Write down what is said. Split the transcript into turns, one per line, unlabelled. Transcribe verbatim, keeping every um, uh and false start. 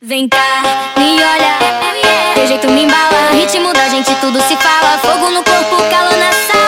Vem cá, me olha, teu jeito me embala, ritmo da gente tudo se fala, fogo no corpo, calor na sala.